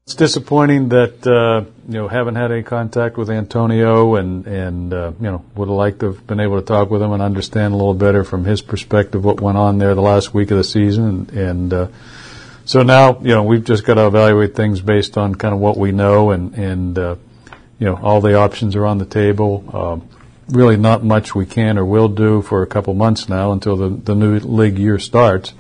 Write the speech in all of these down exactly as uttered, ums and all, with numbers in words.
It's disappointing that, uh, you know, haven't had any contact with Antonio and, and uh, you know, would have liked to have been able to talk with him and understand a little better from his perspective what went on there the last week of the season. And, and uh, so now, you know, we've just got to evaluate things based on kind of what we know and, and uh, you know, all the options are on the table. Um, really not much we can or will do for a couple months now until the, the new league year starts.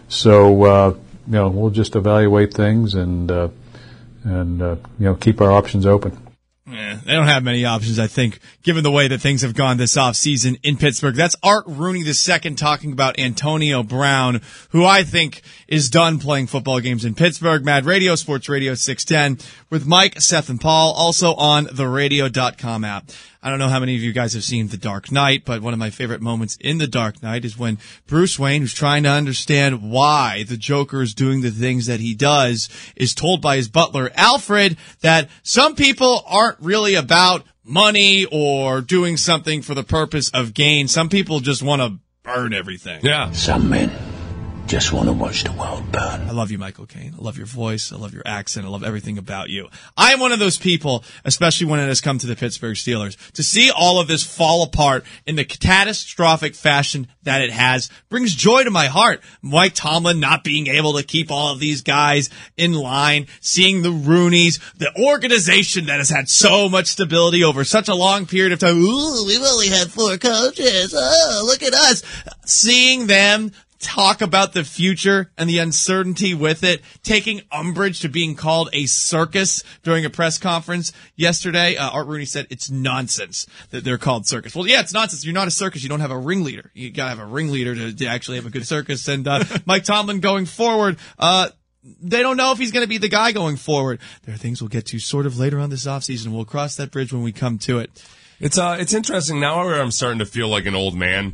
So, uh, you know, we'll just evaluate things and, uh, and, uh, you know, keep our options open. Yeah, they don't have many options, I think, given the way that things have gone this offseason in Pittsburgh. That's Art Rooney the second talking about Antonio Brown, who I think is done playing football games in Pittsburgh. Mad Radio, Sports Radio six ten, with Mike, Seth, and Paul, also on the radio dot com app. I don't know how many of you guys have seen The Dark Knight, but one of my favorite moments in The Dark Knight is when Bruce Wayne, who's trying to understand why the Joker is doing the things that he does, is told by his butler, Alfred, that some people aren't really about money or doing something for the purpose of gain. Some people just want to burn everything. Yeah. Some men just want to watch the world burn. I love you, Michael Caine. I love your voice. I love your accent. I love everything about you. I am one of those people, especially when it has come to the Pittsburgh Steelers, to see all of this fall apart in the catastrophic fashion that it has brings joy to my heart. Mike Tomlin not being able to keep all of these guys in line, seeing the Rooneys, the organization that has had so much stability over such a long period of time. Ooh, we've only had four coaches. Oh, look at us. Seeing them talk about the future and the uncertainty with it, taking umbrage to being called a circus during a press conference yesterday. Uh, Art Rooney said it's nonsense that they're called circus. Well, yeah, it's nonsense. You're not a circus. You don't have a ringleader. You gotta have a ringleader to, to actually have a good circus. And uh, Mike Tomlin going forward, uh, they don't know if he's going to be the guy going forward. There are things we'll get to sort of later on this offseason. We'll cross that bridge when we come to it. It's uh, it's interesting now where I'm starting to feel like an old man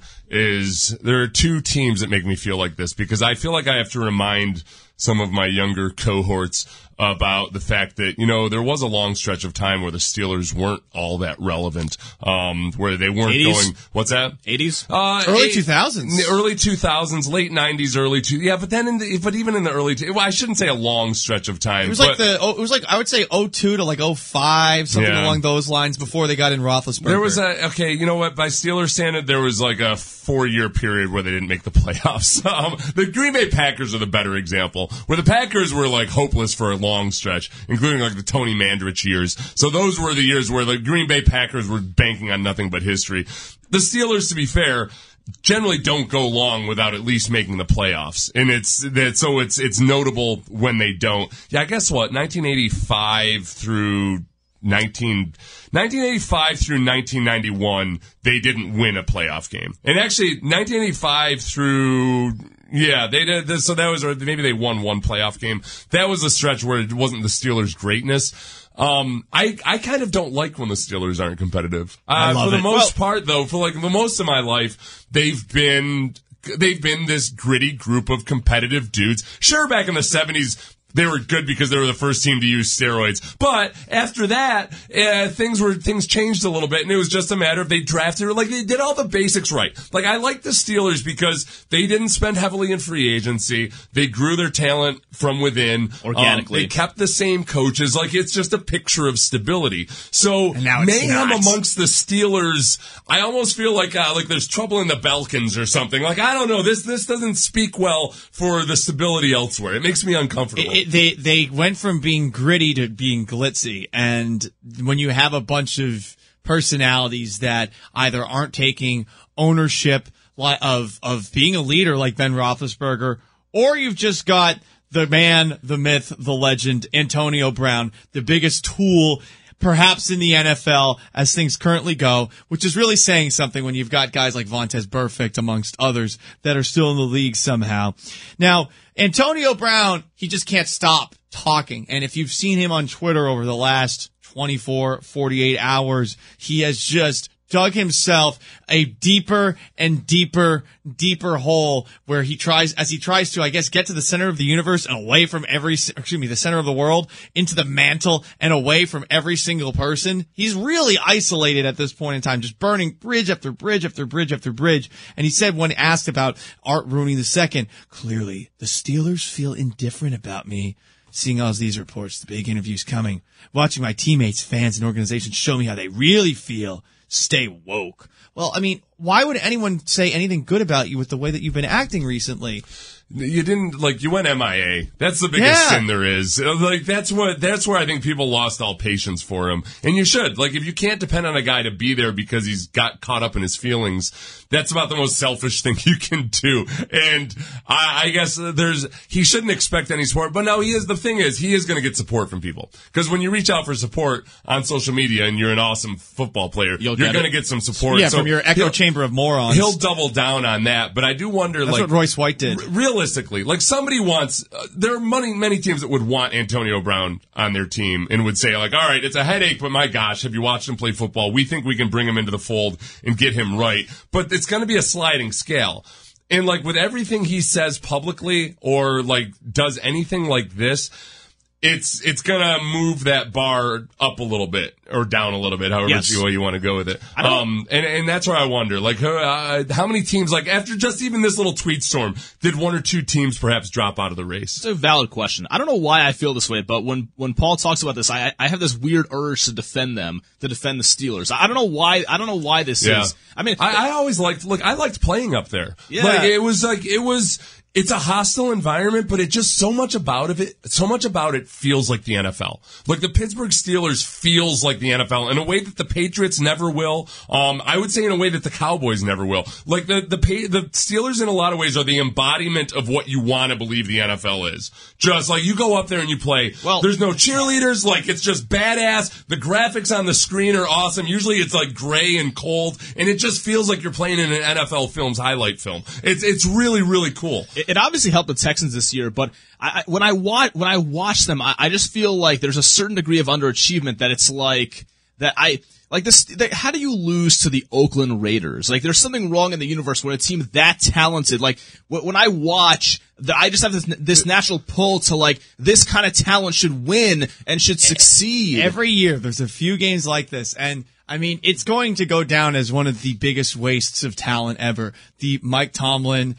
is there are two teams that make me feel like this because I feel like I have to remind some of my younger cohorts about the fact that, you know, there was a long stretch of time where the Steelers weren't all that relevant, um, where they weren't eighties? going, what's that? eighties? Uh, early eight, two thousands. The early two thousands, late nineties, early two, yeah, but then in the, but even in the early, well, I shouldn't say a long stretch of time. It was but, like the, it was like, I would say oh two to like oh five, something Yeah. along those lines before they got in Roethlisberger. There was a, okay, you know what, by Steelers standard, there was like a four year period where they didn't make the playoffs. Um, the Green Bay Packers are the better example, where the Packers were like hopeless for a long stretch, including like the Tony Mandrich years. So those were the years where the Green Bay Packers were banking on nothing but history. The Steelers, to be fair, generally don't go long without at least making the playoffs. And it's that so it's it's notable when they don't. Yeah, guess what? nineteen eighty-five through nineteen eighty-five through nineteen ninety-one, they didn't win a playoff game. And actually, nineteen eighty-five through, yeah, they did. So that was, or maybe they won one playoff game. That was a stretch where it wasn't the Steelers' greatness. Um, I, I kind of don't like when the Steelers aren't competitive. Uh, I love for the it. most Well, part, though, for like the most of my life, they've been, they've been this gritty group of competitive dudes. Sure, back in the seventies, they were good because they were the first team to use steroids. But after that, uh, things were things changed a little bit, and it was just a matter of they drafted, like they did all the basics right. Like I like the Steelers because they didn't spend heavily in free agency. They grew their talent from within Organically. Um, they kept the same coaches. Like it's just a picture of stability. So And now it's mayhem not. amongst the Steelers, I almost feel like uh, like there's trouble in the Balkans or something. Like I don't know, this this doesn't speak well for the stability elsewhere. It makes me uncomfortable. It, they they went from being gritty to being glitzy, and when you have a bunch of personalities that either aren't taking ownership li- of of being a leader like Ben Roethlisberger, or you've just got the man, the myth, the legend, Antonio Brown, the biggest tool perhaps in the N F L as things currently go, which is really saying something when you've got guys like Vontaze Burfict amongst others that are still in the league somehow. Now, Antonio Brown, he just can't stop talking. And if you've seen him on Twitter over the last twenty-four, forty-eight hours, he has just dug himself a deeper and deeper, deeper hole where he tries, as he tries to, I guess, get to the center of the universe and away from every, excuse me, the center of the world, into the mantle and away from every single person. He's really isolated at this point in time, just burning bridge after bridge after bridge after bridge. And he said when asked about Art Rooney the second, clearly the Steelers feel indifferent about me. seeing all these reports, the big interviews coming, watching my teammates, fans, and organizations show me how they really feel. Stay woke. Well, I mean, why would anyone say anything good about you with the way that you've been acting recently? You didn't, like, you went M I A. That's the biggest Yeah. sin there is. Like, that's what, that's where I think people lost all patience for him. And you should. Like, if you can't depend on a guy to be there because he's got caught up in his feelings, that's about the most selfish thing you can do. And I, I guess there's, he shouldn't expect any support. But no, he is, the thing is, he is going to get support from people. Because when you reach out for support on social media and you're an awesome football player, You'll you're get going to it. get some support. Yeah, So from your echo he'll- chamber of morons. He'll double down on that. But I do wonder, That's like. what Royce White did. R- realistically, like somebody wants, uh, there are many, many teams that would want Antonio Brown on their team and would say like, all right, it's a headache, but my gosh, have you watched him play football? We think we can bring him into the fold and get him right. But it's going to be a sliding scale. And like with everything he says publicly or like does anything like this, it's it's gonna move that bar up a little bit or down a little bit, however Yes. you, you want to go with it. I don't- Um, and and that's where I wonder, like, uh, how many teams, like after just even this little tweet storm, did one or two teams perhaps drop out of the race? It's a valid question. I don't know why I feel this way, but when, when Paul talks about this, I I have this weird urge to defend them, to defend the Steelers. I don't know why. I don't know why this Yeah. is. I mean, I, I always liked, look, I liked playing up there. Yeah. Like, it was like, it was, it's a hostile environment, but it just so much about of it, so much about it feels like the N F L. Like the Pittsburgh Steelers feels like the N F L in a way that the Patriots never will. Um, I would say in a way that the Cowboys never will. Like the, the, the Steelers in a lot of ways are the embodiment of what you want to believe the N F L is. Just like you go up there and you play, Well- there's no cheerleaders, like it's just badass. The graphics on the screen are awesome. Usually it's like gray and cold, and it just feels like you're playing in an N F L Films highlight film. It's, it's really, really cool. It, it obviously helped the Texans this year, but I, I, when I watch when I watch them, I, I just feel like there's a certain degree of underachievement that it's like that I like this. That, how do you lose to the Oakland Raiders? Like there's something wrong in the universe when a team that talented. Like when, when I watch, the, I just have this this natural pull to like this kind of talent should win and should succeed. Every year, there's a few games like this, and I mean, it's going to go down as one of the biggest wastes of talent ever. The Mike Tomlin,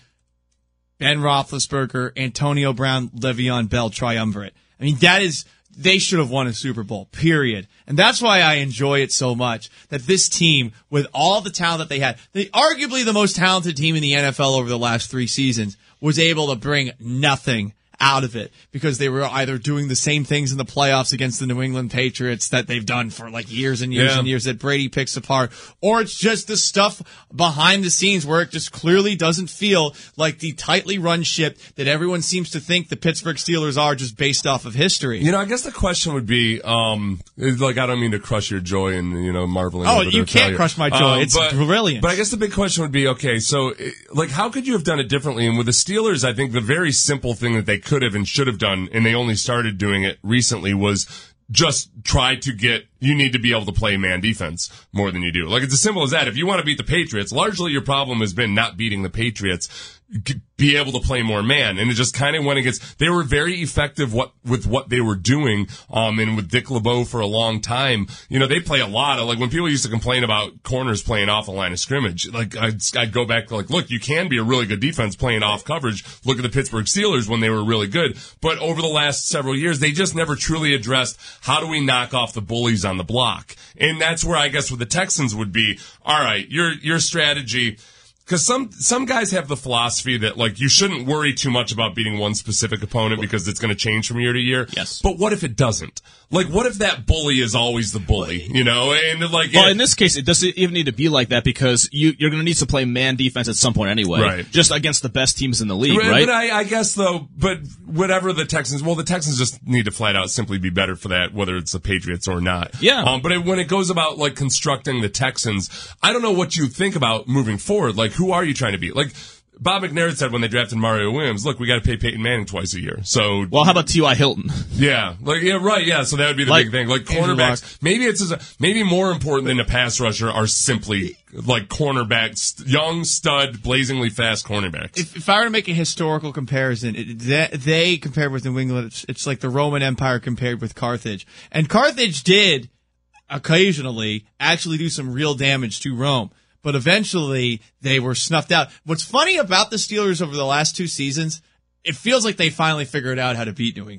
Ben Roethlisberger, Antonio Brown, Le'Veon Bell triumvirate. I mean, that is, they should have won a Super Bowl, period. And that's why I enjoy it so much, that this team, with all the talent that they had, they arguably the most talented team in the N F L over the last three seasons, was able to bring nothing out of it because they were either doing the same things in the playoffs against the New England Patriots that they've done for like years and years Yeah. and years that Brady picks apart, or it's just the stuff behind the scenes where it just clearly doesn't feel like the tightly run ship that everyone seems to think the Pittsburgh Steelers are just based off of history. You know, I guess the question would be, um, like, I don't mean to crush your joy and, you know, marveling. Oh, over you the can't failure. crush my joy. Um, It's but, brilliant. But I guess the big question would be, okay, so, eh, like, how could you have done it differently? And with the Steelers, I think the very simple thing that they could have and should have done, and they only started doing it recently, was just try to get, you need to be able to play man defense more than you do. Like, it's as simple as that. If you want to beat the Patriots, largely your problem has been not beating the Patriots. Be able to play more man, and it just kind of went against. They were very effective what with what they were doing, um, and with Dick LeBeau for a long time. You know, they play a lot of, like, when people used to complain about corners playing off the line of scrimmage. Like, I'd, I'd go back to like, look, you can be a really good defense playing off coverage. Look at the Pittsburgh Steelers when they were really good, but over the last several years, they just never truly addressed how do we knock off the bullies on the block, and that's where I guess with the Texans would be, all right, your your strategy. Because some some guys have the philosophy that, like, you shouldn't worry too much about beating one specific opponent because it's going to change from year to year. Yes. But what if it doesn't? Like, what if that bully is always the bully, you know? And, like, Well, it- in this case, it doesn't even need to be like that because you, you're going to need to play man defense at some point anyway. Right. Just against the best teams in the league, Right, right? But I, I guess, though, but whatever the Texans, well, the Texans just need to flat out simply be better for that, whether it's the Patriots or not. Yeah. Um, but it, when it goes about, like, constructing the Texans, I don't know what you think about moving forward. Like, who are you trying to be? Like, Bob McNair said when they drafted Mario Williams, look, we got to pay Peyton Manning twice a year. So, Well, how about T Y. Hilton? yeah, like, yeah, right, yeah. So that would be the Like big thing. Like, Andrew Luck. cornerbacks, maybe it's, as- maybe more important than a pass rusher are simply, like, cornerbacks, young, stud, blazingly fast cornerbacks. If, if I were to make a historical comparison, it, they, they compared with New England, it's, it's like the Roman Empire compared with Carthage. And Carthage did occasionally actually do some real damage to Rome. But eventually, they were snuffed out. What's funny about the Steelers over the last two seasons, it feels like they finally figured out how to beat New England.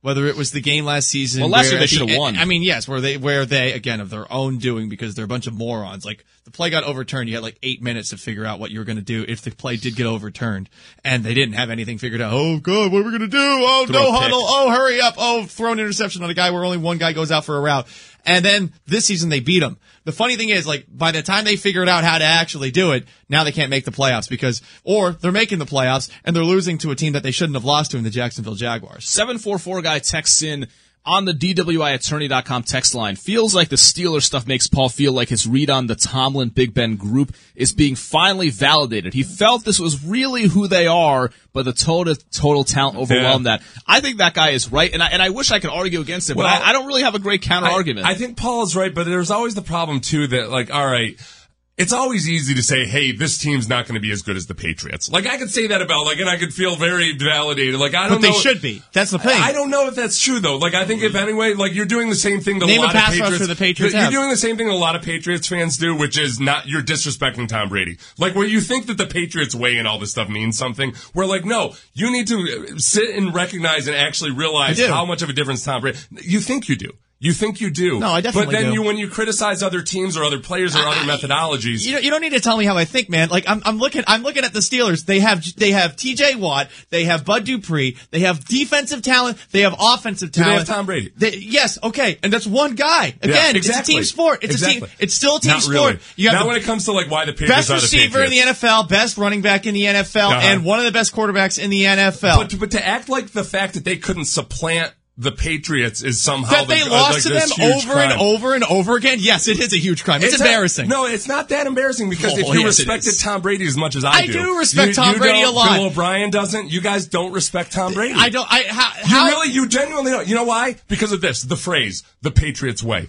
Whether it was the game last season. Well, last where year they at the should have end- won. I mean, yes, where they, where they, again, of their own doing because they're a bunch of morons. Like, the play got overturned. You had like eight minutes to figure out what you were going to do if the play did get overturned. And they didn't have anything figured out. Oh, God, what are we going to do? Oh, Throw no a pick. huddle. Oh, hurry up. Oh, throw an interception on a guy where only one guy goes out for a route. And then this season they beat them. The funny thing is, like, by the time they figured out how to actually do it, now they can't make the playoffs because, or they're making the playoffs and they're losing to a team that they shouldn't have lost to in the Jacksonville Jaguars. seven four four guy texts in on the D W I attorney dot com text line. Feels like the Steelers stuff makes Paul feel like his read on the Tomlin Big Ben group is being finally validated. He felt this was really who they are, but the total total talent overwhelmed Yeah. that. I think that guy is right, and I and I wish I could argue against him, Well, but I, I don't really have a great counter argument. I, I think Paul is right, but there's always the problem too that like, all right, it's always easy to say, hey, this team's not going to be as good as the Patriots. Like, I could say that about, like, and I could feel very validated. Like, I don't But know. they should be. That's the thing. I don't know if that's true, though. Like, I think if anyway, like, you're doing the same thing that Name a a lot pass of rusher Patriots, the Patriots you're have. doing the same thing that a lot of Patriots fans do, which is not, you're disrespecting Tom Brady. Like, where you think that the Patriots way and all this stuff means something, we're like, no, you need to sit and recognize and actually realize I do. how much of a difference Tom Brady, you think you do. You think you do. No, I definitely But then do. you, when you criticize other teams or other players or other methodologies, You don't, you don't need to tell me how I think, man. Like I'm, I'm looking, I'm looking at the Steelers. They have, they have T J Watt. They have Bud Dupree. They have defensive talent. They have offensive do they talent. have Tom Brady? They, yes, okay, and that's one guy. Again, Yeah, it's a team sport. It's exactly. a team. It's still a team Not sport. really. You have Not the when it comes to like why the Patriots best are the receiver in the Patriots. N F L, best running back in the N F L, Uh-huh. and one of the best quarterbacks in the N F L. But, but to act like the fact that they couldn't supplant the Patriots is somehow that they the, lost like to this them huge over crime. and over and over again. Yes, it is a huge crime. It's, a- embarrassing. no, it's not that embarrassing because Oh, if you yes, it respected is. Tom Brady as much as I, I do respect you, Tom you Brady don't, a lot. Bill O'Brien doesn't. You guys don't respect Tom Brady. I don't. I how, You how really, you genuinely don't. You know why? Because of this, the phrase, the Patriots way.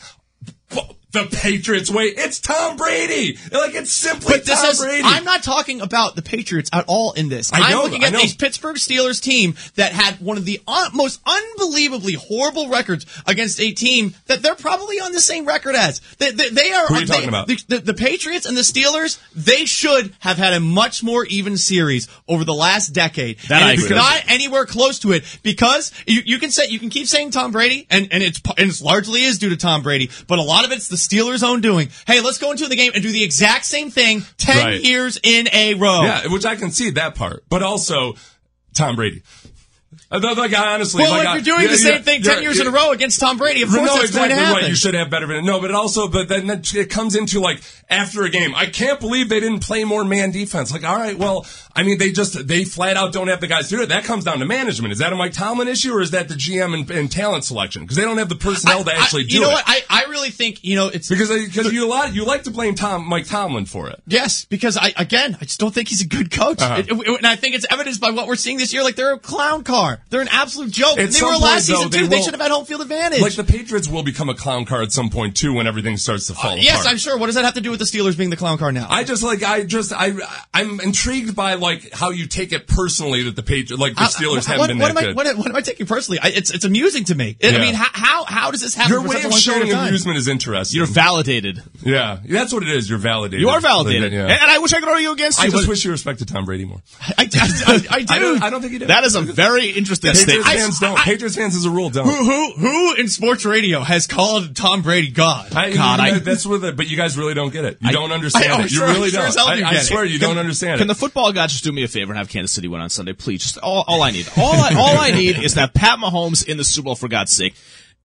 The Patriots way. It's Tom Brady. Like, it's simply But this Tom is, Brady. I'm not talking about the Patriots at all in this. I I'm know, looking I at know. these Pittsburgh Steelers team that had one of the un- most unbelievably horrible records against a team that they're probably on the same record as. They, they, they are. Who are you they- talking about? The, the, the Patriots and the Steelers, they should have had a much more even series over the last decade. That and I it's agree. not anywhere close to it because you, you can say, you can keep saying Tom Brady and, and it's, and it's largely is due to Tom Brady, but a lot of it's the Steelers' own doing. Hey, let's go into the game and do the exact same thing ten Right. years in a row. Yeah, which I can see that part. But also, Tom Brady. Uh, Like, I honestly, Well, like, if I- you're doing yeah, the same yeah, thing yeah, ten years yeah. in a row against Tom Brady, of course no, that's exactly going to happen. right. You should have better. No, but it also, but then that- it comes into like after a game. I can't believe they didn't play more man defense. Like, all right, well, I mean, they just they flat out don't have the guys to do it. That comes down to management. Is that a Mike Tomlin issue or is that the G M and, and talent selection? Because they don't have the personnel to I- actually I- do you know it. what? I, I really think, you know, it's Because because you a lot you like to blame Tom Mike Tomlin for it. yes, because I again, I just don't think he's a good coach, Uh-huh. It- it- and I think it's evidenced by what we're seeing this year. Like they're a clown car. They're an absolute joke. At They some were point, last though, season they too. They will- should have had home field advantage. Like the Patriots will become a clown car at some point too when everything starts to fall apart. yes, I'm sure. What does that have to do with the Steelers being the clown car now? I just like I just I I'm intrigued by like how you take it personally that the Patriots like the I- Steelers I- haven't what, been what that am I, good. what, what am I taking personally? I, it's it's amusing to me. I Yeah. mean, how, how how does this happen Your for way such a of long showing period of time? amusement is interesting. You're validated. yeah, that's what it is. You're validated. You are validated. Yeah. And, and I wish I could argue against I you. just but wish you respected Tom Brady more. I, I, I, I do. I don't, I don't think you do. that is a very interesting Patriots statement. fans don't. I- Patriots fans, as a rule, don't. Who, who who in sports radio has called Tom Brady God? I, God, I- that's with it, but you guys really don't get it. You I- don't understand I- oh, it. You sure- really sure don't. as hell I, you I get it. swear you don't understand Can it. the football gods just do me a favor and have Kansas City win on Sunday, please? Just all, all I need. All I, all I need is that Pat Mahomes in the Super Bowl, for God's sake.